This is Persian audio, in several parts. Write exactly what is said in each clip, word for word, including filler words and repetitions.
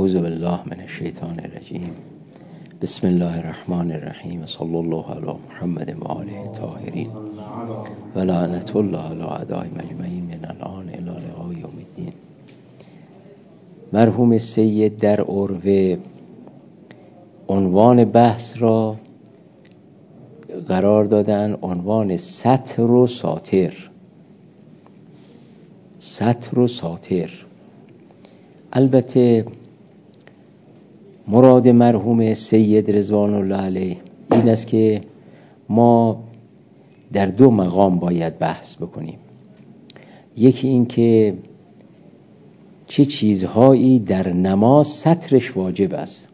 اعوذ بالله من الشیطان الرجیم. بسم الله الرحمن الرحیم. صلی الله علی محمد و آله الطاهرین و لعنت الله علی اعدائهم اجمعین من الان الی لقاء یوم الدین. مرحوم سید در عروه عنوان بحث را قرار دادن عنوان ستر و ساتر. ستر و ساتر. البته مراد مرحوم سید رضوان الله علیه این است که ما در دو مقام باید بحث بکنیم. یکی این که چه چیزهایی در نماز سترش واجب است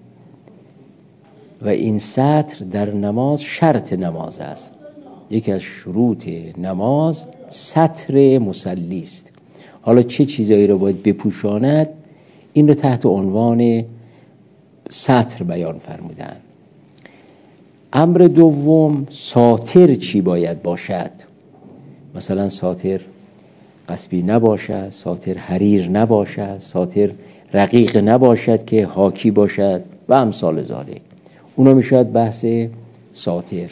و این ستر در نماز شرط نماز است. یکی از شروط نماز ستر مصلی است. حالا چه چیزایی رو باید بپوشاند این رو تحت عنوان ستر بیان فرمودن. امر دوم ساتر چی باید باشد؟ مثلا ساتر قصبی نباشد، ساتر حریر نباشد، ساتر رقیق نباشد که حاکی باشد و امثال ذالک. اونا میشود بحث ساتر.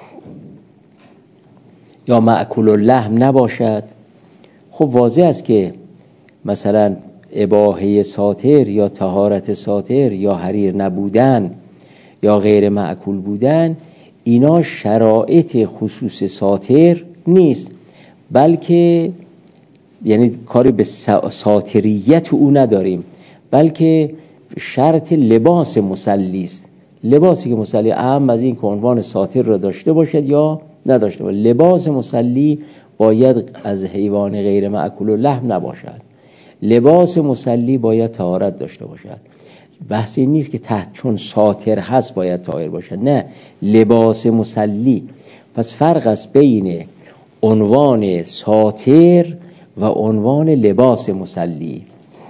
یا مأکول اللحم نباشد. خب واضح است که مثلا اباحه ساتر یا طهارت ساتر یا حریر نبودن یا غیر مأکول بودن اینا شرایط خصوص ساتر نیست، بلکه یعنی کاری به ساتریت او نداریم، بلکه شرط لباس مصلی است. لباسی که مصلی اهم از این که عنوان ساتر را داشته باشد یا نداشته باشد. لباس مصلی باید از حیوان غیر مأکول اللحم نباشد. لباس مصلی باید طهارت داشته باشد. بحث این نیست که تحت چون ساتر هست باید طاهر باشد، نه، لباس مصلی. پس فرق است بین عنوان ساتر و عنوان لباس مصلی.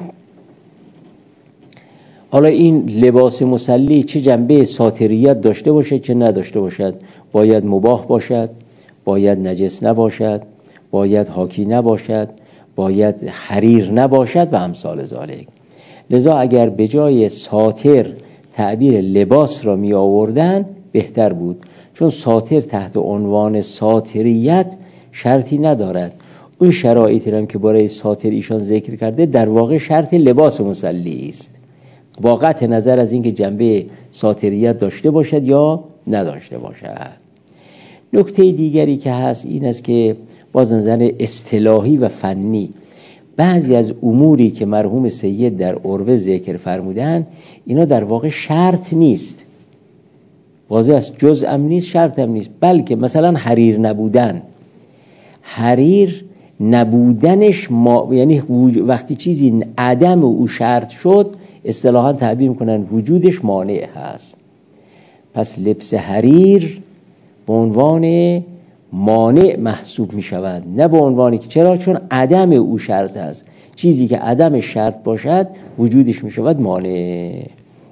حالا این لباس مصلی چه جنبه ساتریت داشته باشد چه نداشته باشد، باید مباح باشد، باید نجس نباشد، باید حاکی نباشد، باید حریر نباشد و امثال ذالک. لذا اگر به جای ساتر تعبیر لباس را می آوردن بهتر بود، چون ساتر تحت عنوان ساتریت شرطی ندارد. اون شرایطی هم که برای ساتر ایشان ذکر کرده در واقع شرط لباس مصلی است، با قطع نظر از اینکه جنبه ساتریت داشته باشد یا نداشته باشد. نکته دیگری که هست این است که باز نظر اصطلاحی و فنی بعضی از اموری که مرحوم سید در عروه ذکر فرمودن اینا در واقع شرط نیست. واضح است جزء هم نیست، شرط هم نیست. بلکه مثلا حریر نبودن، حریر نبودنش ما... یعنی وقتی چیزی عدم او شرط شد اصطلاحاً تعبیر میکنن وجودش مانع هست. پس لبس حریر به عنوان مانع محسوب می شود، نه به عنوانی که چرا؟ چون عدم او شرط است. چیزی که عدم شرط باشد وجودش می شود مانع.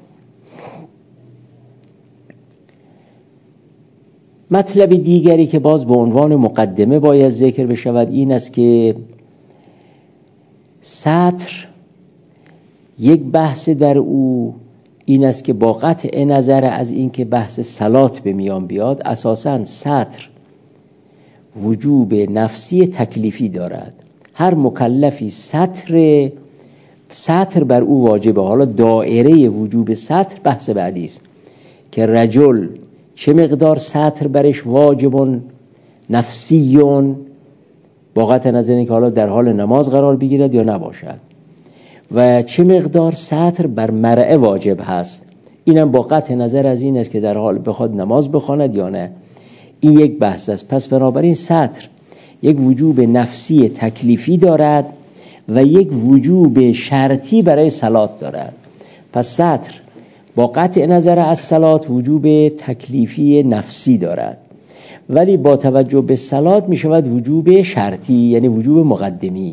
مطلب دیگری که باز به عنوان مقدمه باید ذکر بشود این است که ستر یک بحث در او این است که با قطع نظر از این که بحث صلات به میان بیاد اساساً ستر وجوب نفسی تکلیفی دارد. هر مکلفی ستر ستر بر او واجبه. حالا دائره وجوب ستر بحث بعدی است که رجل چه مقدار ستر برش واجبون نفسیون با قطع نظر این که حالا در حال نماز قرار بگیرد یا نباشد، و چه مقدار ستر بر مرأه واجب هست. اینم با قطع نظر از این است که در حال بخواد نماز بخواند یا نه. این یک بحث است. پس بنابراین ستر یک وجوب نفسی تکلیفی دارد و یک وجوب شرطی برای صلات دارد. پس ستر با قطع نظر از صلات وجوب تکلیفی نفسی دارد، ولی با توجه به صلات می شود وجوب شرطی، یعنی وجوب مقدمی.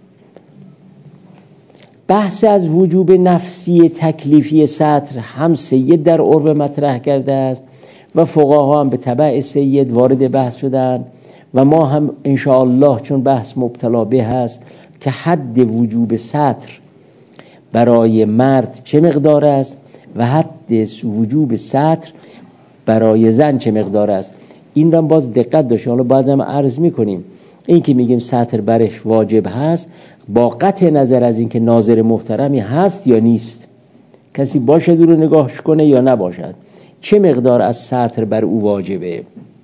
بحث از وجوب نفسی تکلیفی ستر هم سید در عروه مطرح کرده است و فقها هم به تبع سید وارد بحث شدن و ما هم انشاءالله چون بحث مبتلا به هست که حد وجوب ستر برای مرد چه مقدار است و حد وجوب ستر برای زن چه مقدار است. این رو باز دقت داشته. حالا باید هم عرض میکنیم این که میگیم ستر برش واجب هست با قطع نظر از این که ناظر محترمی هست یا نیست، کسی باشد او رو نگاهش کنه یا نباشد، چه مقدار از ستر بر او واجبه.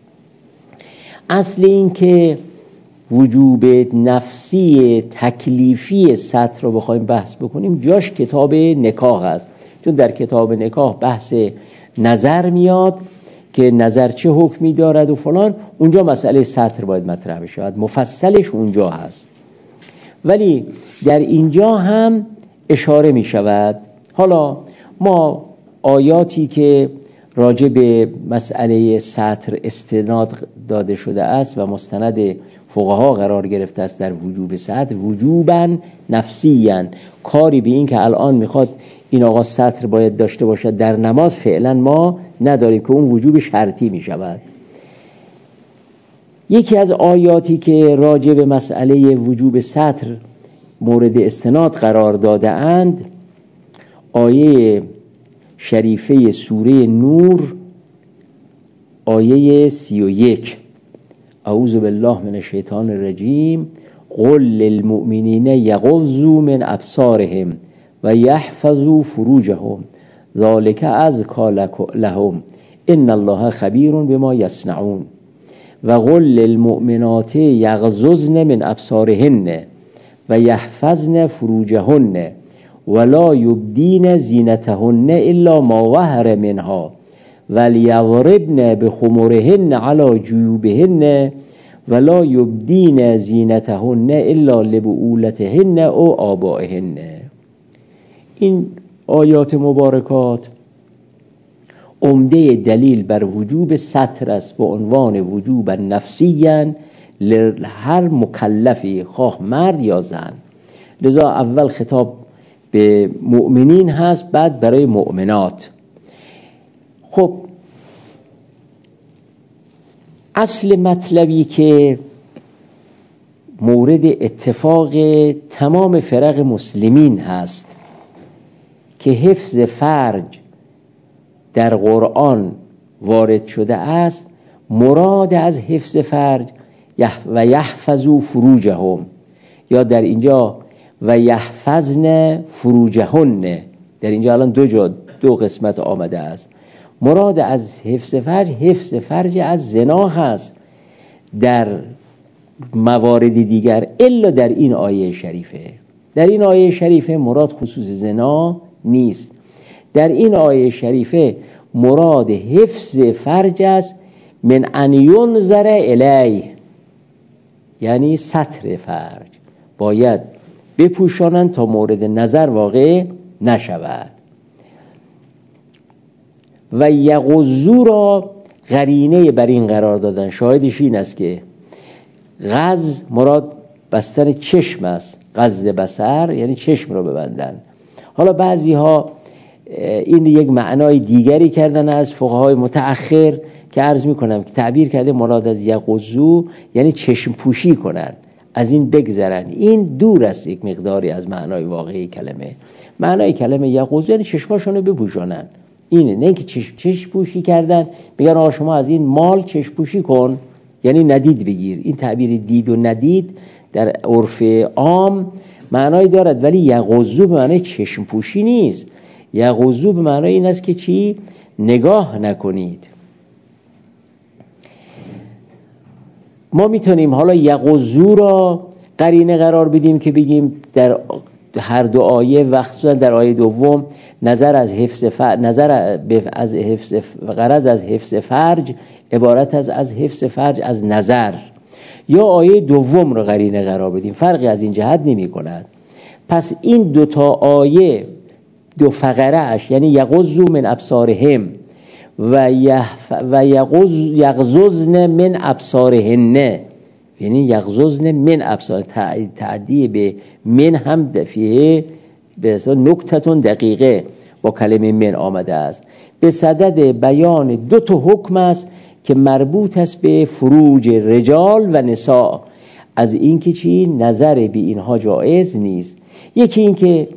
اصل این که وجوب نفسی تکلیفی ستر رو بخوایم بحث بکنیم جاش کتاب نکاح است، چون در کتاب نکاح بحث نظر میاد که نظر چه حکمی دارد و فلان، اونجا مسئله ستر باید مطرح بشه، مفصلش اونجا هست. ولی در اینجا هم اشاره می شود. حالا ما آیاتی که راجع به مسئله ستر استناد داده شده است و مستند فقها قرار گرفته است در وجوب ستر، وجوباً نفسیاً، کاری به این که الان میخواد این آقا ستر باید داشته باشد در نماز فعلا ما نداریم که اون وجوب شرطی می شود. یکی از آیاتی که راجع به مسئله وجوب ستر مورد استناد قرار داده اند آیه شریفه سوره نور آیه سی و یک، اعوذ بالله من الشیطان الرجیم، قل للمؤمنین یغضوا من ابصارهم و یحفظوا فروجهم ذلک ازکی لهم ان الله خبیر بما یصنعون و قل للمؤمنات یغضضن من ابصارهن و یحفظن فروجهن ولا یبدین زینتهن الا ما ظهر منها ولیضربن بخمرهن علی جیوبهن ولا یبدین زینتهن الا لبعولتهن او آبائهن. این آیات مبارکات عمده دلیل بر وجوب ستر است به عنوان وجوب نفسیاً هر مکلفی خواه مرد یا زن. لذا اول خطاب به مؤمنین هست، بعد برای مؤمنات. خب اصل مطلبی که مورد اتفاق تمام فرق مسلمین هست که حفظ فرج در قرآن وارد شده است، مراد از حفظ فرج و یحفظوا فروجهم، یا در اینجا و یحفظن فروجهن، در اینجا الان دو جا دو قسمت آمده است. مراد از حفظ فرج حفظ فرج از زنا هست در موارد دیگر الا در این آیه شریفه. در این آیه شریفه مراد خصوص زنا نیست. در این آیه شریفه مراد حفظ فرج است من ان ینظر الیه، یعنی ستر فرج باید بپوشانند تا مورد نظر واقع نشود. و یغضوا را قرینه بر این قرار دادن، شاهدش این است که غض مراد بستن چشم است، غض بصر یعنی چشم را ببندن. حالا بعضی ها این یک معنای دیگری کردن از فقهای متأخر که عرض میکنم که تعبیر کرده مراد از یغضوا یعنی چشم پوشی کنن، از این بگذرن. این دور است یک مقداری از معنای واقعی کلمه. معنای کلمه یغضوا یعنی چشماشونو بپوشونن، اینه، نه اینکه چشم چشم پوشی کردن میگن آقا شما از این مال چشم پوشی کن یعنی ندید بگیر. این تعبیر دید و ندید در عرف عام معنای دارد، ولی یغضوا به معنای چشم پوشی نیست. یغضوا به معنای این است که چی؟ نگاه نکنید. ما میتونیم حالا یغضوا را قرینه قرار بدیم که بگیم در هر دو آیه و خصوصا در آیه دوم نظر از حفظ فرج، نظر از حفظ غرض از حفظ فرج عبارت از از حفظ فرج از نظر، یا آیه دوم رو قرینه قرار بدیم، فرقی از این جهت نمی کند. پس این دو تا آیه دو فقره اش یعنی یغضوا من ابصارهم و و یغضضن من ابصارهن، یعنی یغضضن من ابصار، تعدیه به من هم دفیه به اصلا نکتتون دقیقه با کلمه من آمده است، به صدد بیان دو تا حکم است که مربوط است به فروج رجال و نساء، از این که چی؟ نظر به اینها جایز نیست. یکی این که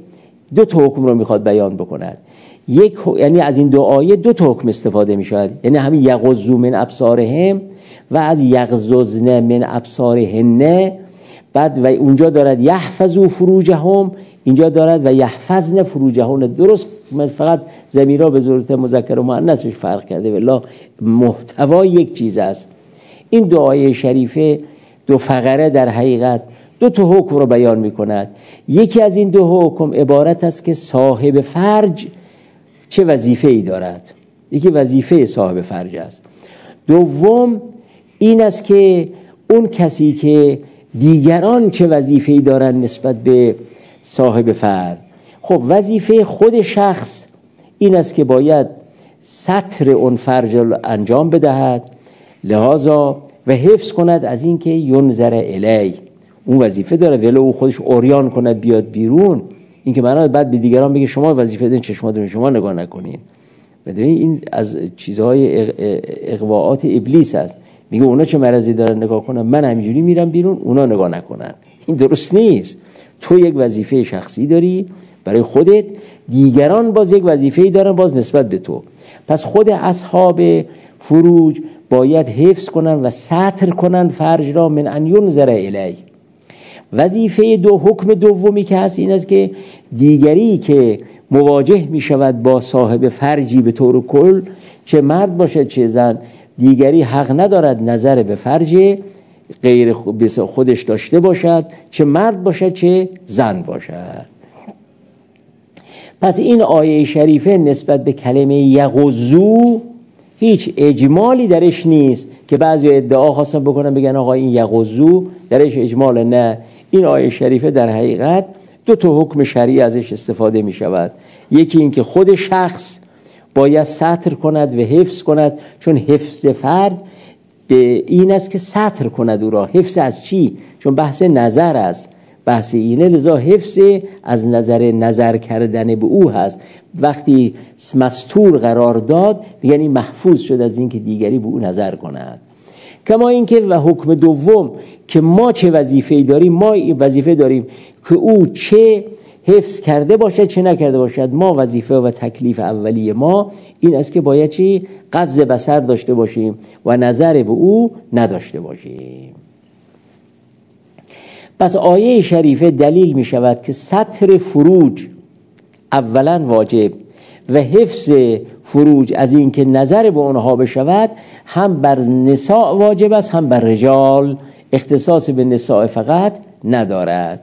دو تا حکم رو میخواد بیان بکند. یک یعنی از این دو آیه دو تا حکم استفاده میشود، یعنی همین یغضوا من ابصارهم و از یغضضن من ابصارهن. بعد و اونجا دارد یحفظوا فروجهم، اینجا دارد و یحفظن فروجهن. درست فقط ضمیرها به صورت مذکر و مؤنثش فرق کرده، والله محتوا یک چیز است. این دو آیه شریفه دو فقره در حقیقت دو تا حکم رو بیان میکند. یکی از این دو حکم عبارت است که صاحب فرج چه وظیفه‌ای دارد، یکی وظیفه صاحب فرج است. دوم این است که اون کسی که دیگران چه وظیفه‌ای دارن نسبت به صاحب فرج. خب وظیفه خود شخص این است که باید ستر اون فرج رو انجام بدهد، لحاظا و حفظ کند از این که ینظر الی. اون وظیفه داره ولی او خودش عریان کند بیاد بیرون، این که معنی بعد به دیگران بگه شما وظیفه دارین چشماتون شما نگاه نکنین. ببینید این از چیزهای اغواءات ابلیس است. میگه اونا چه مرضی دارن نگاه کنن، من همینجوری میرم بیرون اونا نگاه نکنن. این درست نیست. تو یک وظیفه شخصی داری برای خودت، دیگران باز یک وظیفه‌ای دارن باز نسبت به تو. پس خود اصحاب فروج باید حفظ کنن و ستر کنن فرج را من ان ینظر الی. وظیفه دو حکم دومی که هست این است که دیگری که مواجه می شود با صاحب فرجی به طور کل، چه مرد باشد چه زن، دیگری حق ندارد نظر به فرج غیر خودش داشته باشد، چه مرد باشد چه زن باشد. پس این آیه شریفه نسبت به کلمه یغضوا هیچ اجمالی درش نیست که بعضی ادعا خواستن بکنن بگن آقا این یغضوا درش اجمال. نه، این آیه شریفه در حقیقت دو تا حکم شرعی ازش استفاده می شود. یکی این که خود شخص باید ستر کند و حفظ کند، چون حفظ فرد به این است که ستر کند او را. حفظ از چی؟ چون بحث نظر است، بحث اینه، لذا حفظ از نظر نظر کردن به او هست. وقتی مستور قرار داد یعنی محفوظ شد از این که دیگری به او نظر کند. کما اینکه و حکم دوم که ما چه وظیفه‌ای داریم، ما وظیفه داریم که او چه حفظ کرده باشد چه نکرده باشد. ما وظیفه و تکلیف اولیه ما این است که باید چی؟ غض بصر داشته باشیم و نظر به او نداشته باشیم. پس آیه شریفه دلیل می شود که ستر فروج اولا واجب و حفظ فروج از این که نظر به اونها بشود هم بر نساء واجب است هم بر رجال، اختصاص به نساء فقط ندارد.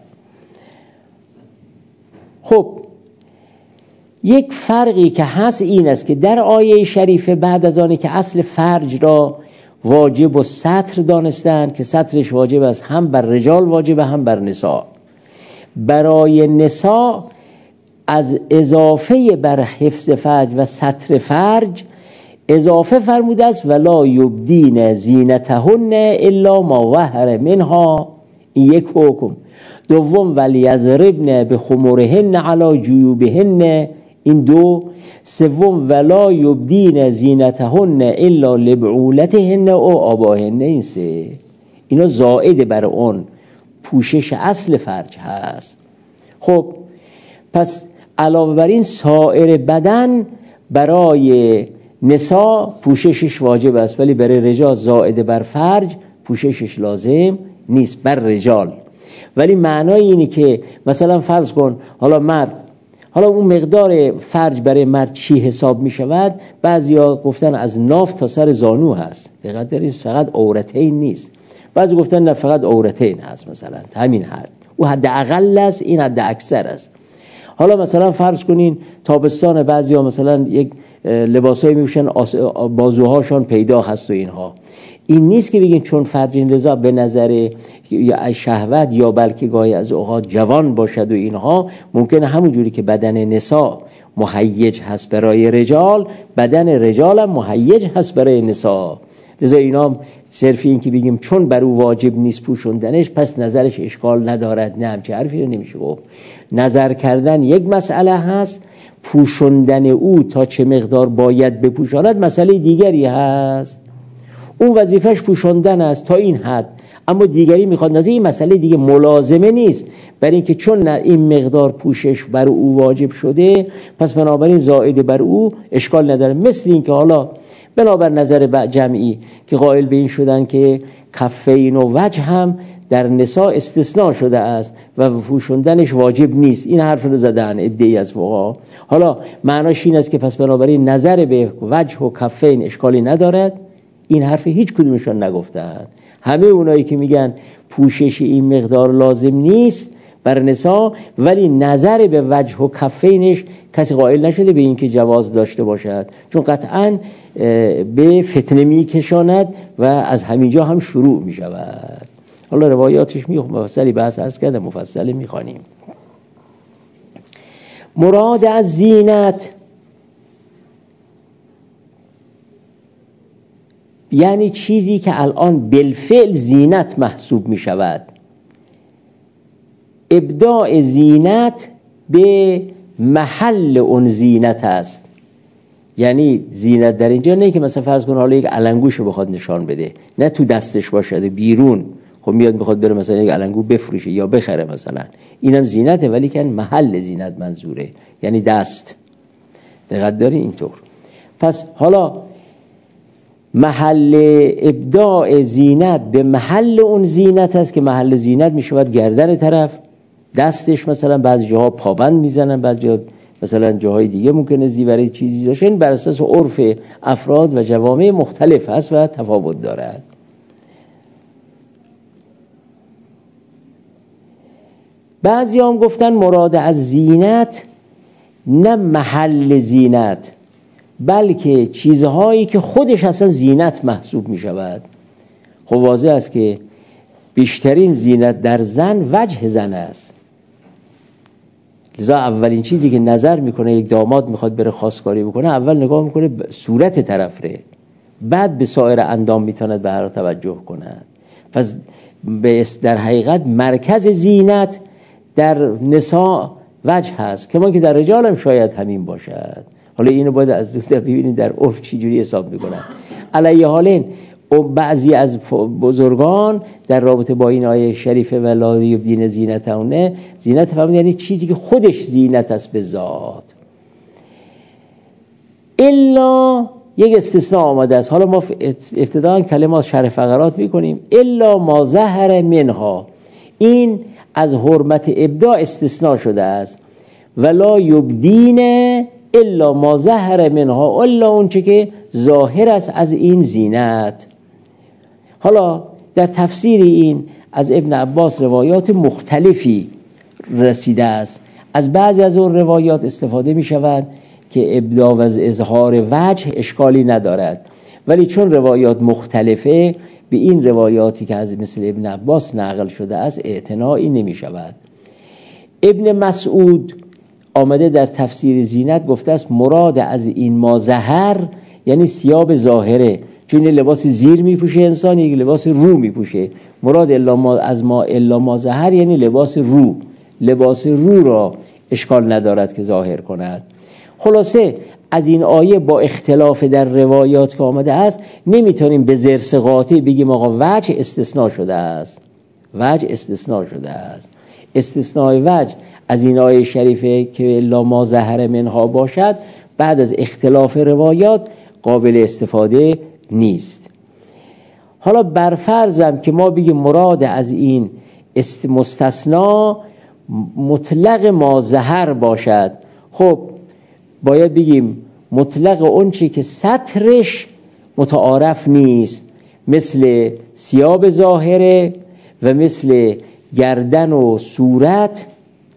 خب یک فرقی که هست این است که در آیه شریفه بعد از آنی که اصل فرج را واجب و ستر دانستند که سترش واجب است هم بر رجال واجب هم بر نساء، برای نساء از اضافه بر حفظ فرج و ستر فرج اضافه فرموده است ولا یبدین زینتهن الا ما ظهر منها. این یک حکم. دوم ولیضربن بخمرهن علی جیوبهن، این دو. سوم ولا یبدین زینتهن الا لبعولتهن او آباهن، این سه. اینا زائد بر اون پوشش اصل فرج هست. خب پس علاوه بر این سایر بدن برای نساء پوششش واجب است، ولی برای رجال زائد بر فرج پوششش لازم نیست بر رجال. ولی معنای اینه که مثلا فرض کن حالا مرد، حالا اون مقدار فرج برای مرد چی حساب می شود؟ بعضیا گفتن از ناف تا سر زانو هست، دقت دارید، فقط عورتین نیست. بعضی گفتن نه فقط عورتین هست، مثلا همین حد، او حد اقل است، این حد اکثر است. حالا مثلا فرض کنین تابستان بعضیا مثلا یک لباسایی میپوشن بازوهاشون پیدا هست و اینها. این نیست که بگین چون فرج رضا به نظر یا شهوت یا بلکه گاهی از اوقات جوان باشد و اینها، ممکنه همون جوری که بدن نساء مهیج هست برای رجال، بدن رجال هم مهیج هست برای نساء. لذا اینا صرف این که بگیم چون بر او واجب نیست پوشوندنش پس نظرش اشکال ندارد، نه، همچه حرفی رو نمیشه گفت. نظر کردن یک مسئله هست، پوشوندن او تا چه مقدار باید بپوشاند مسئله دیگری هست. اون وظیفش پوشوندن است تا این حد، اما دیگری میخواد نظر این مسئله دیگه ملازمه نیست، برای اینکه چون این مقدار پوشش بر او واجب شده پس بنابراین زائد بر او اشکال نداره. مثل اینکه حالا بنابر نظر جمعی که قائل به این شدن که کفین و وجه هم در نساء استثناء شده است و پوشوندنش واجب نیست، این حرف رو زدن عده‌ای از فقها. حالا معناش این است که پس بنابراین نظر به وجه و کفین اشکالی ندارد، این حرف هیچ کدومشون نگفتن. همه اونایی که میگن پوشش این مقدار لازم نیست بر نساء، ولی نظر به وجه و کفینش کسی قائل نشده به این که جواز داشته باشد، چون قطعاً به فتنه میکشاند و از همینجا هم شروع میشود. حالا روایاتش میخونم، مفصلی بحث عرض کردم، مفصلی میخوانیم. مراد از زینت یعنی چیزی که الان بالفعل زینت محسوب می شود. ابداع زینت به محل اون زینت است. یعنی زینت در اینجا نه که مثلا فرض کن حالا یک علنگوشو بخواد نشان بده، نه تو دستش باشه بیرون، خب میاد بخواد بره مثلا یک علنگو بفروشه یا بخره مثلا، اینم زینته، ولی که محل زینت منظوره یعنی دست. دقت داری اینطور. پس حالا محل ابداع زینت به محل اون زینت است که محل زینت میشود گردن طرف، دستش مثلا بعضی جاها پابند میزنن، بعضی جاها مثلا جاهای دیگه ممکنه زیوره چیزی باشه. این بر اساس عرف افراد و جوامع مختلف است و تفاوت دارد. بعضی هم گفتن مراد از زینت نه محل زینت، بلکه چیزهایی که خودش اصلا زینت محسوب می شود. خب واضح است که بیشترین زینت در زن وجه زن است، لذا اولین چیزی که نظر میکنه یک داماد میخواد بره خواستگاری بکنه، اول نگاه میکنه صورت طرف ره، بعد به سایر اندام میتواند به هر توجه کند. پس در حقیقت مرکز زینت در نساء وجه هست، کما که در رجال هم شاید همین باشد. حالا اینو باید از دور ببینید در عرف چی جوری حساب میکنن. علیه حالین بعضی از بزرگان در رابطه با این آیه شریفه و لا یبدین زینتهن، زینت فهمید یعنی چیزی که خودش زینت است به ذات. الا یک استثناء آمده است. حالا ما ابتداء کلمات شرح فقرات میکنیم. الا ما ظهر منها، این از حرمت ابداع استثناء شده است. ولا یبدین الا ما ظهر منها، الا اون چه که ظاهر است از این زینت. حالا در تفسیر این از ابن عباس روایات مختلفی رسیده است. از بعضی از اون روایات استفاده می شود که ابداع و اظهار وجه اشکالی ندارد، ولی چون روایات مختلفه به این روایاتی که از مثل ابن عباس نقل شده است اعتنایی نمی شود. ابن مسعود آمده در تفسیر زینت گفته است مراد از این ما ظهر یعنی ثياب ظاهره، چون لباس زیر میپوشه انسان، یک لباس رو میپوشه. مراد الا ما از ما الا ما ظهر یعنی لباس رو، لباس رو را اشکال ندارد که ظاهر کند. خلاصه از این آیه با اختلاف در روایات که آمده است نمیتونیم به زرس قاطع بگیم آقا وجه استثناء شده است، وجه استثناء شده است. استثناء وجه از این آیه شریفه که الا ما ظهر منها باشد بعد از اختلاف روایات قابل استفاده نیست. حالا برفرضم که ما بگیم مراد از این مستثنا مطلق ما ظهر باشد، خب باید بگیم مطلق اون چی که سطرش متعارف نیست، مثل ثياب ظاهره و مثل گردن و صورت،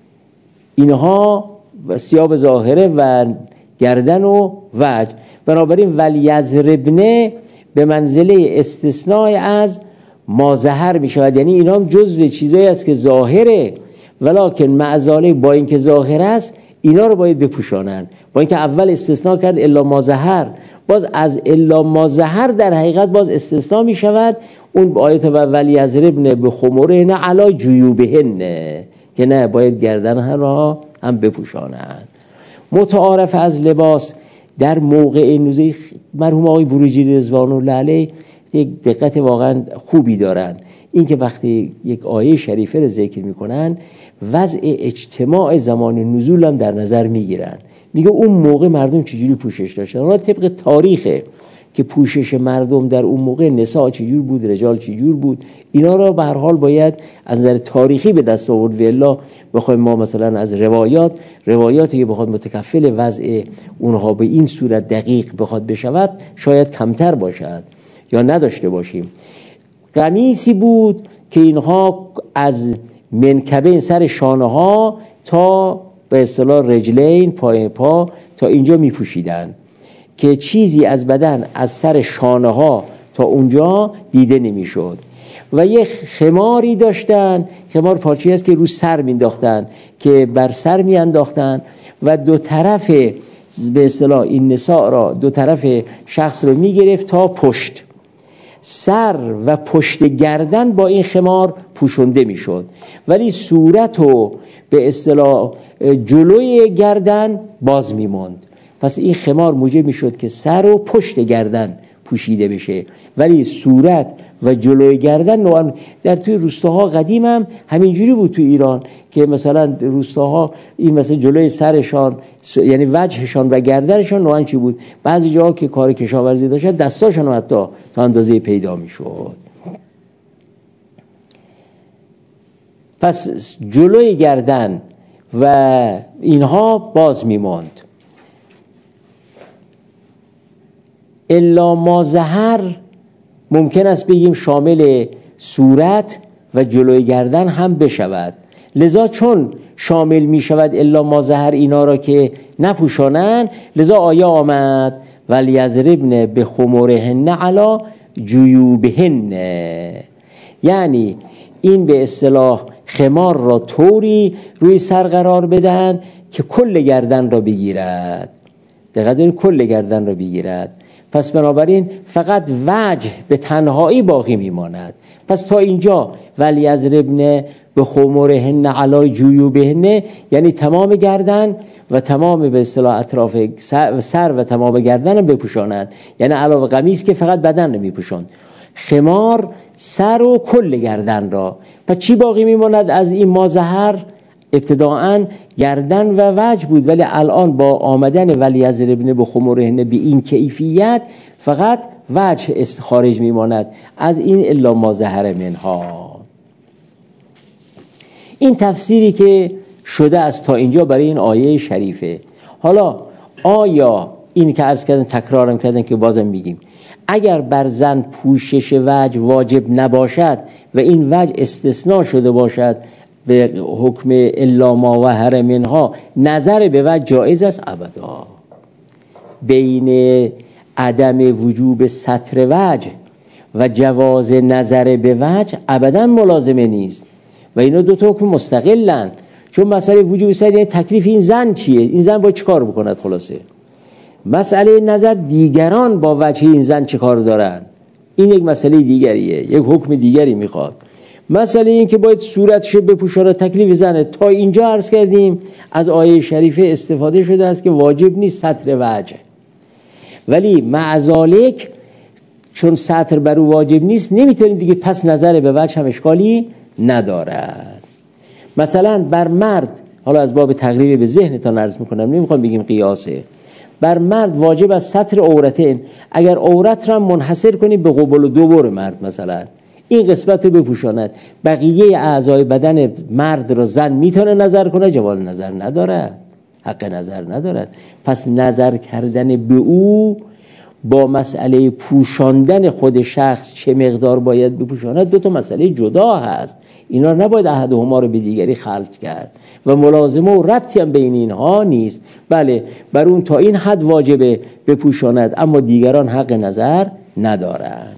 اینها ثياب ظاهره و گردن و وجه. بنابراین ولیضربن به منزله استثناء از ما ظهر می شود، یعنی اینا هم جزو چیزایی است که ظاهره، ولکن معزاله با اینکه ظاهر است اینا رو باید بپوشانن. با اینکه اول استثناء کرد الا ما ظهر، باز از الا ما ظهر در حقیقت باز استثناء می شود اون با آیت ولیضربن بخمرهن علی جیوبهن، که نه باید گردن را هم بپوشانن. متعارف از لباس در موقع نزول مرحوم آقای بروجی رضوان الله علیه یک دقت واقعا خوبی دارن. این که وقتی یک آیه شریفه رو ذکر میکنن وضع اجتماع زمان نزول هم در نظر میگیرن. میگه اون موقع مردم چجوری پوشش داشتن، حالا طبق تاریخه که پوشش مردم در اون موقع، نساء چجور بود، رجال چجور بود، اینا را به هر حال باید از نظر تاریخی به دست آورد. والا بخوایم ما مثلا از روایات روایاتی که بخواد متکفل وضع اونها به این صورت دقیق بخواد بشود شاید کمتر باشد یا نداشته باشیم. قمیصی بود که اینها از منکبین سر شانه ها تا به اصطلاح رجلین پای پا تا اینجا می پوشیدن که چیزی از بدن از سر شانه ها تا اونجا دیده نمی شد. و یه خماری داشتن، خمار پارچه‌ای است که رو سر می انداختن، که بر سر می انداختن و دو طرف به اصطلاح این نساء را، دو طرف شخص رو می گرفت تا پشت. سر و پشت گردن با این خمار پوشونده می شد، ولی صورت و به اصطلاح جلوی گردن باز می ماند. پس این خمار موجب می شد که سر و پشت گردن پوشیده بشه، ولی صورت و جلوی گردن نوعا در توی روستاها قدیم هم همینجوری بود تو ایران، که مثلا روستاها این مثلا جلوی سرشان یعنی وجهشان و گردنشان نوعا چی بود، بعضی جاها که کار کشاورزی داشتن دستاشون حتی تا اندازه پیدا می شد. پس جلوی گردن و اینها باز می ماند. الا ما ظهر ممکن است بگیم شامل صورت و جلوی گردن هم بشود، لذا چون شامل می شود الا ما ظهر اینا را که نپوشانن، لذا آیه آمد ولیضربن بخمرهن علی جیوبهن، یعنی این به اصطلاح خمار را طوری روی سر قرار بدن که کل گردن را بگیرد، دقیقاً کل گردن را بگیرد. پس بنابراین فقط وجه به تنهایی باقی میماند. پس تا اینجا ولیضربن بخمرهن علی جیوبهن یعنی تمام گردن و تمام به اصطلاح اطراف سر, سر و تمام گردن هم بپوشانند، یعنی علاوه قمیص که فقط بدن رو میپوشاند، خمار سر و کل گردن را. پس چی باقی میماند از این ما ظهر؟ ابتداعاً گردن و وجه بود، ولی الان با آمدن ولیضربن بخمرهن به این کیفیت فقط وجه خارج میماند از این الا ما ظهر منها. این تفسیری که شده است تا اینجا برای این آیه شریفه. حالا آیا این که عرض کردن تکرارم کردن که بازم میگیم اگر بر زن پوشش وجه واجب نباشد و این وجه استثناء شده باشد به حکم الا ما ظهر منها، نظر به وجه جایز است؟ ابدا. بین عدم وجوب ستر وجه و جواز نظر به وجه ابدا ملازمه نیست و اینا دو تا حکم مستقلن. چون مسئله وجوب ستر یعنی تکلیف این زن چیه، این زن باید چیکار بکند، خلاصه مسئله نظر دیگران با وجه این زن چیکار دارن، این یک مسئله دیگریه، یک حکم دیگری میخواد. مسئله این که باید صورتشو بپوشاند تکلیف زنه. تا اینجا عرض کردیم از آیه شریفه استفاده شده است که واجب نیست ستر وجه، ولی معذالک چون ستر بر او واجب نیست نمیتونیم دیگه، پس نظر به وجه هم اشکالی ندارد. مثلا بر مرد، حالا از باب تقریب به ذهنتان عرض میکنم، نمیخوام بگیم قیاسه، بر مرد واجب از ستر عورتین، اگر عورت را منحصر کنی به قبل و دوبر مرد، مثلا این قسمت رو بپوشاند، بقیه اعضای بدن مرد را زن میتونه نظر کنه، جواز نظر ندارد، حق نظر ندارد. پس نظر کردن به او با مسئله پوشاندن خود شخص چه مقدار باید بپوشاند دو تا مسئله جدا هست، اینا نباید احدهما رو به دیگری خلط کرد و ملازمه و ربطی هم بین اینها نیست. بله بر اون تا این حد واجبه بپوشاند، اما دیگران حق نظر ندارند.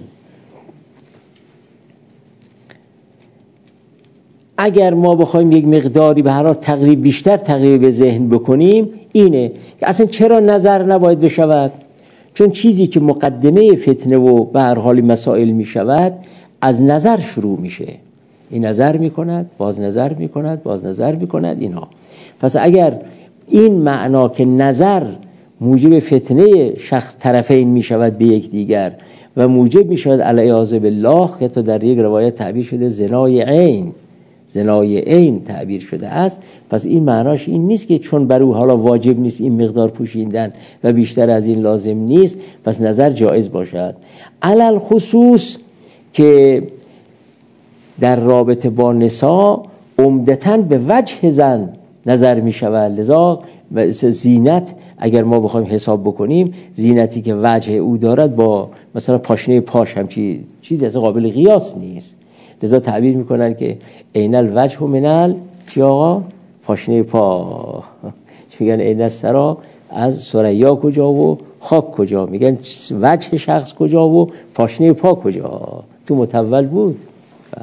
اگر ما بخوایم یک مقداری به هر حال تقریب بیشتر تقریب به ذهن بکنیم اینه که اصلا چرا نظر نباید بشود؟ چون چیزی که مقدمه فتنه و به هر حال مسائل می شود از نظر شروع میشه، این نظر میکند باز نظر میکند باز نظر میکند اینها. پس اگر این معنا که نظر موجب فتنه شخص طرفین میشود به یک دیگر و موجب می شود علیاذ بالله که تا در یک روایت تعبیر شده زنای عین، زنای عین تعبیر شده است. پس این معناش این نیست که چون بر او حالا واجب نیست این مقدار پوشیدن و بیشتر از این لازم نیست پس نظر جایز باشد. علل خصوص که در رابطه با نساء عمدتاً به وجه زن نظر می شود، لذا زینت اگر ما بخوایم حساب بکنیم زینتی که وجه او دارد با مثلا پاشنه پاش همچی چیزی از قابل قیاس نیست، لذا تعبیر میکنن که عین الوجه و منال چی آقا؟ پاشنه پا. میگن عین السرا از ثریا کجا و خاک کجا، میگن وجه شخص کجا و پاشنه پا کجا، تو متول بود. بله.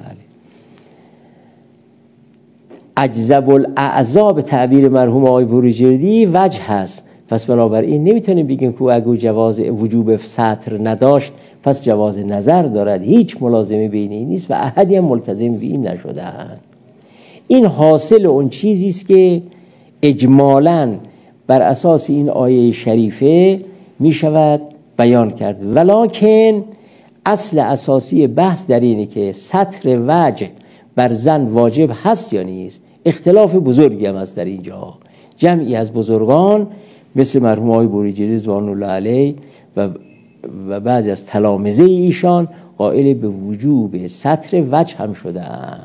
اجزب الاعضا به تعبیر مرحوم آقای بروجردی وجه هست، پس بنابراین نمیتونیم بگیم که اگه جواز وجوب سطر نداشت پس جواز نظر دارد، هیچ ملازمه بینی نیست و احدی هم ملتزم به این نشدن. این حاصل اون چیزی است که اجمالاً بر اساس این آیه شریفه می شود بیان کرد. ولکن اصل اساسی بحث در اینه که سطر وجه بر زن واجب هست یا نیست. اختلاف بزرگی هم هست در اینجا. جمعی از بزرگان مثل مرحوم آقای بروجردی رضوان الله علیه و و بعضی از تلامذه ایشان قائل به وجوب سطر وجه هم شدند،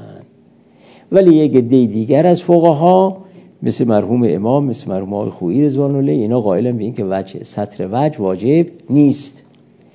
ولی یک عده دیگر از فقها مثل مرحوم امام مثل مرحوم آقای خویی رضوان الله اینا قائلن به این که وجه سطر وجه واجب نیست.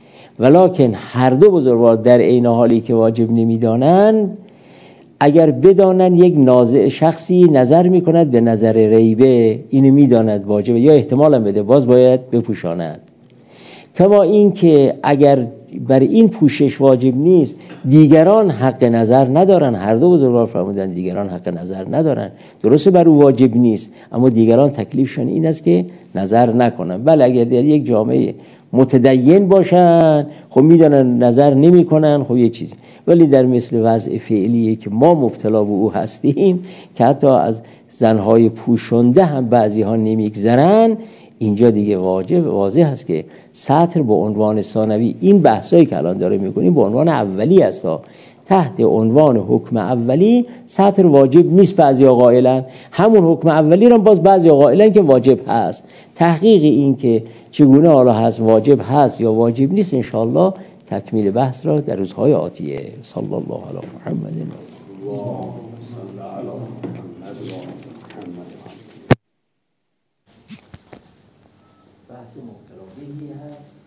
ولکن هر دو بزرگوار در عین حالی که واجب نمیدانند اگر بدانن یک نازع شخصی نظر میکند به نظر ریبه اینو میداند واجبه یا احتمالا بده باز باید بپوشاند. کما این که اگر بر این پوشش واجب نیست دیگران حق نظر ندارن، هر دو بزرگوار فرمودن دیگران حق نظر ندارن، درسته بر او واجب نیست اما دیگران تکلیفشون این است که نظر نکنن. بله اگر در یک جامعه متدین باشن خب میدونن نظر نمی کنن خب یه چیزی، ولی در مثل وضع فعلیه که ما مبتلا به او هستیم که حتی از زنهای پوشنده هم بعضی ها نمیگذرن، اینجا دیگه واجب واضح هست که سطر به عنوان ثانوی این بحثایی که الان داره میکنیم به عنوان اولی است، تحت عنوان حکم اولی سطر واجب نیست. بعضی ها قائلن همون حکم اولی رو باز بعضی ها قائلن که واجب هست. تحقیق این که چگونه حالا هست واجب هست یا واجب نیست انشاءالله تکمیل بحث را در روزهای آتیه. صلی الله علی محمد. بحث مختلفی هست.